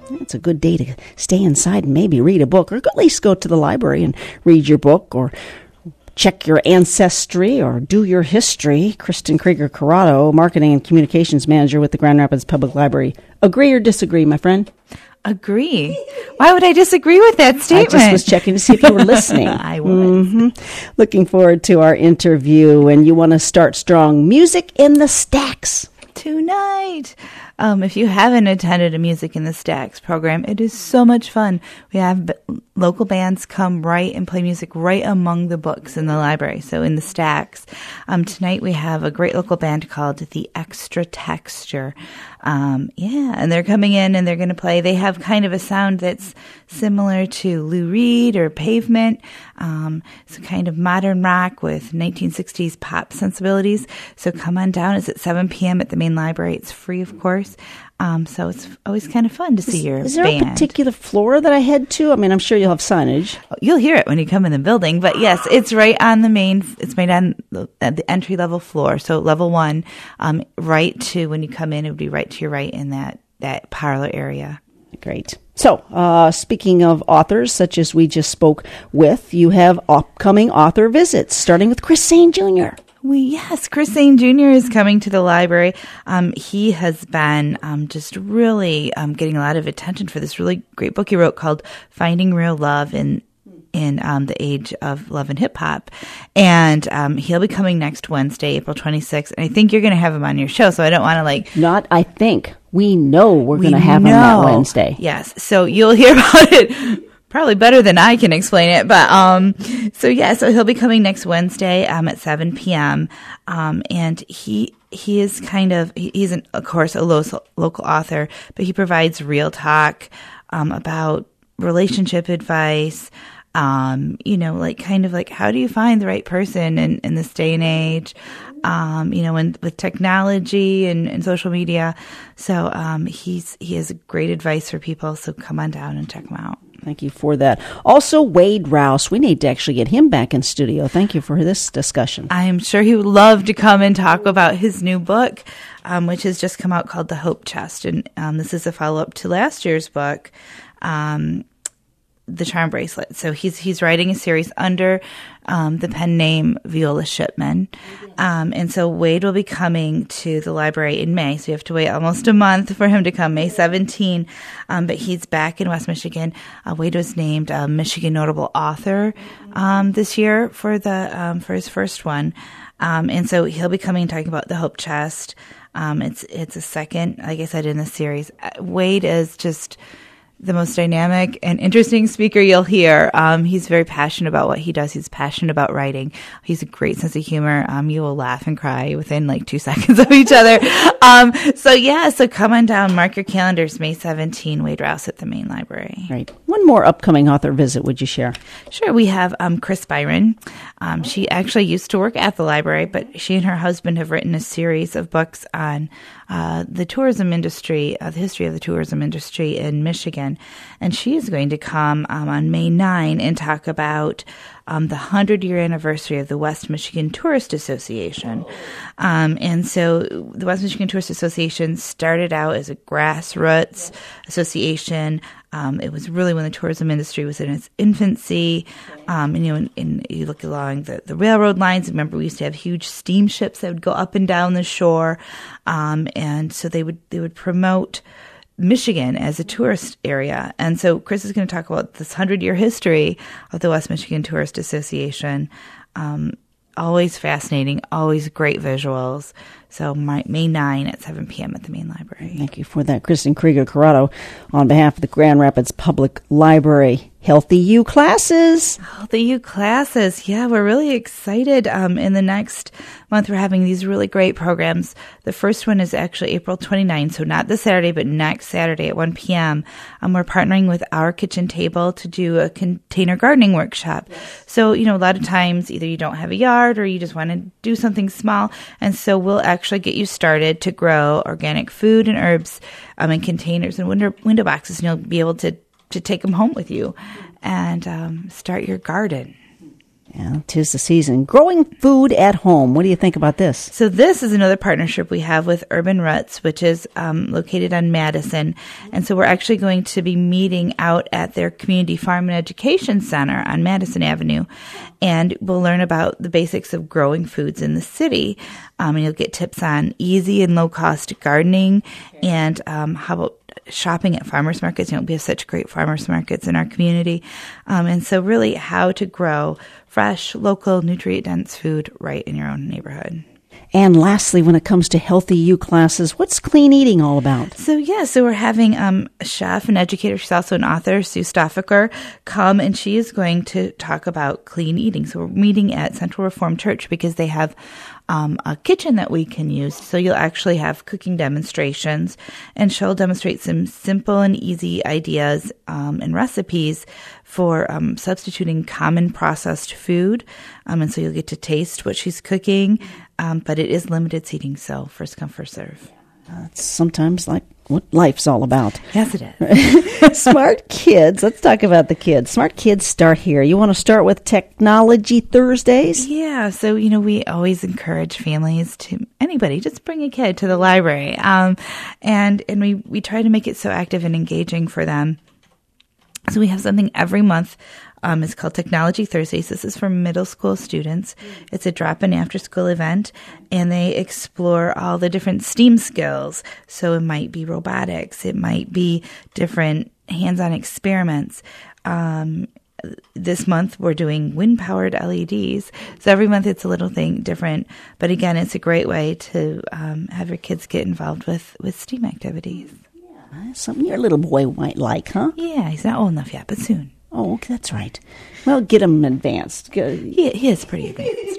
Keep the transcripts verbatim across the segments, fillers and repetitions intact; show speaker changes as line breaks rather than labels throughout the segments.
It's a good day to stay inside and maybe read a book, or at least go to the library and read your book, or check your ancestry, or do your history. Kristen Krieger Corrado, Marketing and Communications Manager with the Grand Rapids Public Library. Agree or disagree, my friend?
Agree. Why would I disagree with that statement?
I just was checking to see if you were listening.
I was.
Mm-hmm. Looking forward to our interview, and you want to start strong. Music in the Stacks.
Tonight. Um, if you haven't attended a Music in the Stacks program, it is so much fun. We have b- local bands come right and play music right among the books in the library, so in the stacks. Um, tonight we have a great local band called The Extra Texture. Um, yeah, and they're coming in and they're going to play. They have kind of a sound that's similar to Lou Reed or Pavement. Um, it's a kind of modern rock with nineteen sixties pop sensibilities. So come on down. It's at seven p.m. at the main library. It's free, of course. Um, so it's always kind of fun to see
is,
your
Is there
band.
a particular floor that I head to? I mean, I'm sure you'll have signage.
You'll hear it when you come in the building, but yes, it's right on the main, it's made on the, at the entry level floor. So level one, um, right to, when you come in, it would be right to your right in that, that parlor area.
Great. So, uh, speaking of authors, such as we just spoke with, you have upcoming author visits, starting with Chris Sain Junior
We, yes, Chris Sain Junior is coming to the library. Um, he has been um, just really um, getting a lot of attention for this really great book he wrote called Finding Real Love in in um, the Age of Love and Hip Hop. And um, he'll be coming next Wednesday, April twenty-sixth. And I think you're going to have him on your show, so I don't want to like...
Not, I think. We know we're
we
going to have
know.
him that Wednesday.
Yes, so you'll hear about it probably better than I can explain it. But um, so yeah, so he'll be coming next Wednesday um, at seven p.m. Um, and he he is kind of, he, he's an, of course a lo- local author, but he provides real talk um, about relationship advice. Um, you know, like kind of like, how do you find the right person in, in this day and age? Um, you know, and with technology and, and social media. So, um, he's, he has great advice for people. So come on down and check him out.
Thank you for that. Also, Wade Rouse. We need to actually get him back in studio. Thank you for this discussion.
I am sure he would love to come and talk about his new book, um, which has just come out called The Hope Chest. And, um, this is a follow-up to last year's book, um, The Charm Bracelet. So he's he's writing a series under um, the pen name Viola Shipman. Um, and so Wade will be coming to the library in May. So you have to wait almost a month for him to come, May seventeenth. Um, but he's back in West Michigan. Uh, Wade was named a Michigan Notable Author um, this year for the um, for his first one. Um, and so he'll be coming and talking about the Hope Chest. Um, it's it's a second, like I said, in the series. Wade is just the most dynamic and interesting speaker you'll hear. Um, he's very passionate about what he does. He's passionate about writing. He's a great sense of humor. Um, you will laugh and cry within like two seconds of each other. Um, so yeah, so come on down, mark your calendars, May seventeenth, Wade Rouse at the main library.
Right. One more upcoming author visit, would you share?
Sure. We have um, Chris Byron. Um, she actually used to work at the library, but she and her husband have written a series of books on uh, the tourism industry, uh, the history of the tourism industry in Michigan. And she is going to come um, on May ninth and talk about um, the hundred-year anniversary of the West Michigan Tourist Association. Um, and so the West Michigan Tourist Association started out as a grassroots association. Um, it was really when the tourism industry was in its infancy. Um, and, you know, and, and you look along the, the railroad lines. Remember, we used to have huge steamships that would go up and down the shore. Um, and so they would they would promote Michigan as a tourist area. And so Chris is going to talk about this hundred-year history of the West Michigan Tourist Association. Um, always fascinating, always great visuals. So May ninth at seven p.m. at the main library.
Thank you for that, Kristen Krieger Corrado, on behalf of the Grand Rapids Public Library. Healthy U classes.
Healthy U classes. Yeah, we're really excited. Um, in the next month, we're having these really great programs. The first one is actually April twenty-ninth, so not this Saturday, but next Saturday at one p.m. Um, we're partnering with Our Kitchen Table to do a container gardening workshop. So, you know, a lot of times either you don't have a yard or you just want to do something small. And so we'll actually get you started to grow organic food and herbs um, in containers and window, window boxes, and you'll be able to to take them home with you and um, start your garden.
Yeah, 'tis the season. Growing food at home. What do you think about this?
So this is another partnership we have with Urban Roots, which is um, located on Madison. And so we're actually going to be meeting out at their Community Farm and Education Center on Madison Avenue. And we'll learn about the basics of growing foods in the city. Um, and you'll get tips on easy and low-cost gardening and um, how about shopping at farmers markets. You know, we have such great farmers markets in our community. Um, and so really how to grow fresh, local, nutrient-dense food right in your own neighborhood.
And lastly, when it comes to Healthy You classes, what's clean eating all about?
So, yeah, so we're having um, a chef and educator, she's also an author, Sue Stoffaker, come, and she is going to talk about clean eating. So we're meeting at Central Reformed Church because they have um, a kitchen that we can use. So you'll actually have cooking demonstrations, and she'll demonstrate some simple and easy ideas um, and recipes for um, substituting common processed food. Um, and so you'll get to taste what she's cooking, um, but it is limited seating, so first come, first serve.
Uh, it's sometimes like what life's all about.
Yes, it is.
Smart Kids. Let's talk about the kids. Smart Kids start here. You want to start with Technology Thursdays?
Yeah. So, you know, we always encourage families to, anybody, just bring a kid to the library. Um, and, and we, we try to make it so active and engaging for them. So we have something every month. Um, it's called Technology Thursdays. This is for middle school students. It's a drop-in after-school event, and they explore all the different STEAM skills. So it might be robotics. It might be different hands-on experiments. Um, this month, we're doing wind-powered L E Ds. So every month, it's a little thing different. But again, it's a great way to um, have your kids get involved with, with STEAM activities.
Yeah, something your little boy might like, huh?
Yeah, he's not old enough yet, but soon.
Oh, okay, that's right. Well, get him advanced.
He, he is pretty advanced.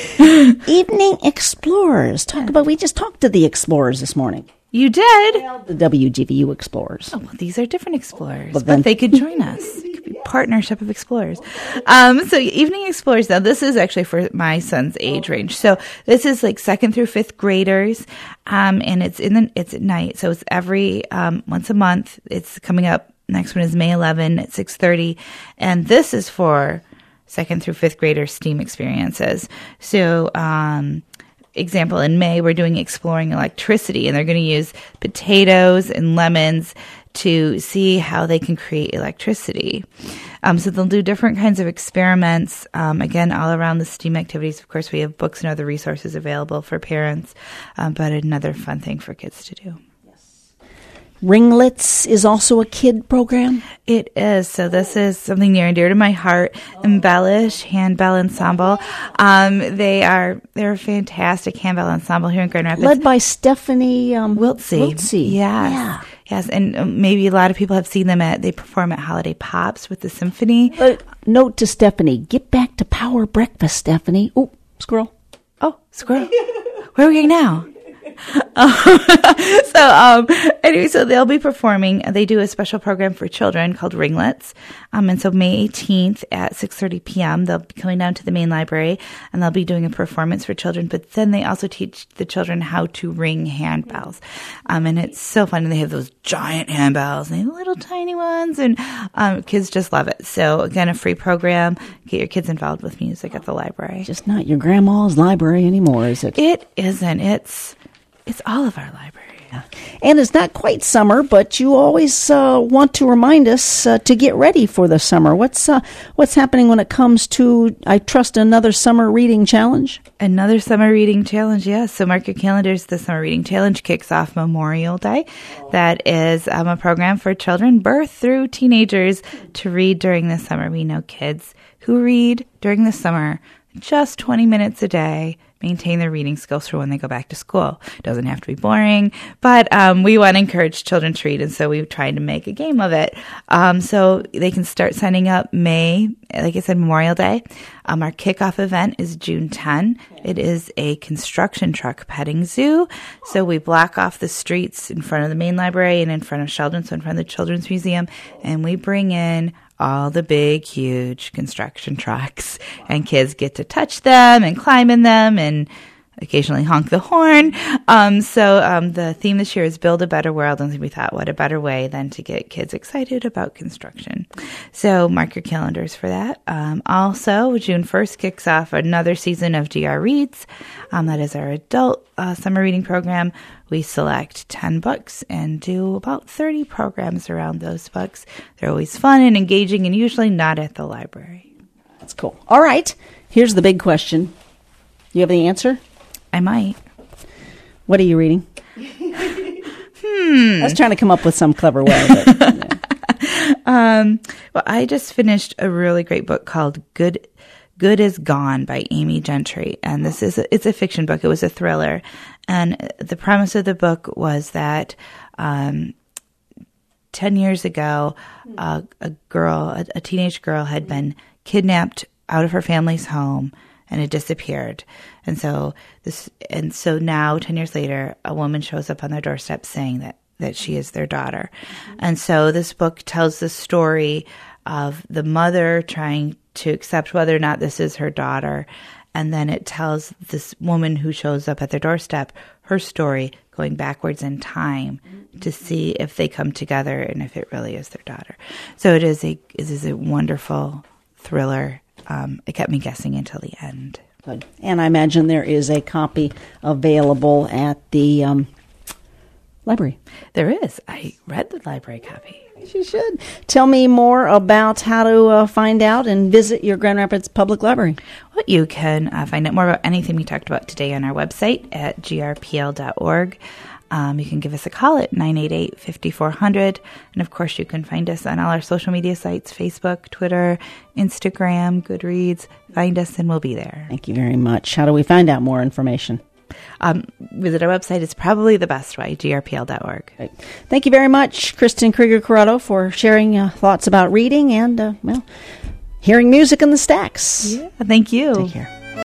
Evening Explorers. Talk about. We just talked to the Explorers this morning.
You did?
Well, the W G V U Explorers.
Oh, well, these are different explorers,
But
but,
then-
they could join us. It could be a partnership of explorers. Um, so Evening Explorers, now this is actually for my son's age range. So this is like second through fifth graders, um, and it's in the it's at night. So it's every um, once a month. It's coming up. Next one is May eleventh at six thirty, and this is for second through fifth grader STEAM experiences. So, um, example, in May, we're doing exploring electricity, and they're going to use potatoes and lemons to see how they can create electricity. Um, so they'll do different kinds of experiments, um, again, all around the STEAM activities. Of course, we have books and other resources available for parents, um, but another fun thing for kids to do.
Ringlets is also a kid program.
It is. So this is something near and dear to my heart. Embellish Handbell Ensemble. Um, they are they're a fantastic handbell ensemble here in Grand Rapids,
Led by Stephanie um,
Wiltsey.
Wiltsey.
Yes.
Yeah.
Yes, and um, maybe a lot of people have seen them at. They perform at Holiday Pops with the symphony.
Uh, note to Stephanie: get back to Power Breakfast, Stephanie. Oh, squirrel.
Oh, squirrel. Where are we going now? Um, so um, anyway, so they'll be performing. They do a special program for children called Ringlets. Um, and so May eighteenth at six thirty p.m., they'll be coming down to the main library, and they'll be doing a performance for children. But then they also teach the children how to ring handbells. Um, and it's so fun. And they have those giant handbells, and they have little tiny ones, and um, kids just love it. So again, a free program. Get your kids involved with music at the library.
Just not your grandma's library anymore, is it?
It isn't. It's It's all of our library.
And it's not quite summer, but you always uh, want to remind us uh, to get ready for the summer. What's uh, what's happening when it comes to, I trust, another summer reading challenge?
Another summer reading challenge, yes. So mark your calendars. The summer reading challenge kicks off Memorial Day. That is um, a program for children birth through teenagers to read during the summer. We know kids who read during the summer just twenty minutes a day maintain their reading skills for when they go back to school. It doesn't have to be boring, but um, we want to encourage children to read, and so we've tried to make a game of it. Um, so they can start signing up May, like I said, Memorial Day. Um, our kickoff event is June tenth. It is a construction truck petting zoo. So we block off the streets in front of the main library and in front of Sheldon, so in front of the Children's Museum, and we bring in all the big, huge construction trucks, and kids get to touch them and climb in them and occasionally honk the horn. Um, so um, the theme this year is Build a Better World, and we thought, what a better way than to get kids excited about construction. So mark your calendars for that. Um, also, June first kicks off another season of G R Reads. Um, that is our adult uh, summer reading program. We select ten books and do about thirty programs around those books. They're always fun and engaging and usually not at the library.
That's cool. All right. Here's the big question. You have the answer?
I might.
What are you reading?
hmm.
I was trying to come up with some clever way. But, yeah.
um, well, I just finished a really great book called Good Good is Gone by Amy Gentry. And this is a, it's a fiction book. It was a thriller. And the premise of the book was that um, ten years ago, uh, a girl, a, a teenage girl had been kidnapped out of her family's home and had disappeared. And so this, and so now, ten years later, a woman shows up on their doorstep saying that, that she is their daughter. Mm-hmm. And so this book tells the story of the mother trying to accept whether or not this is her daughter. And then it tells this woman who shows up at their doorstep her story going backwards in time mm-hmm. to see if they come together and if it really is their daughter. So it is a, it is a wonderful thriller. Um, it kept me guessing until the end.
Good. And I imagine there is a copy available at the um, library.
There is. I read the library copy.
You should. Tell me more about how to uh, find out and visit your Grand Rapids Public Library.
Well, you can uh, find out more about anything we talked about today on our website at g r p l dot org. Um, you can give us a call at nine eight eight, five four zero zero. And, of course, you can find us on all our social media sites, Facebook, Twitter, Instagram, Goodreads. Find us and we'll be there.
Thank you very much. How do we find out more information?
Um, visit our website. It's probably the best way, g r p l dot org.
Great. Thank you very much, Kristen Krieger-Corrado, for sharing uh, thoughts about reading and, uh, well, hearing music in the stacks.
Yeah, thank you.
Take care.